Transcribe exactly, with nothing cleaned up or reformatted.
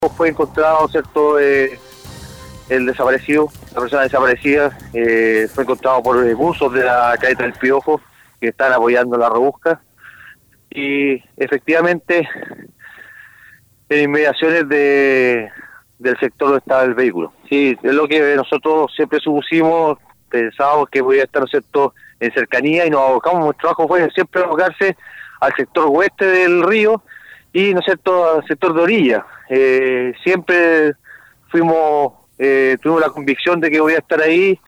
fue encontrado, ¿cierto? Eh, el desaparecido, la persona desaparecida, eh, fue encontrado por eh, buzos de la Caleta del Piojo que están apoyando la rebusca. Y efectivamente, en inmediaciones de, del sector donde estaba el vehículo. Sí, es lo que nosotros siempre supusimos, pensábamos que podía estar, ¿no es cierto?, en cercanía, y nos abocamos, nuestro trabajo fue siempre abocarse al sector oeste del río y, ¿no es cierto?, al sector de orilla. Eh, siempre fuimos, eh, tuvimos la convicción de que podía estar ahí,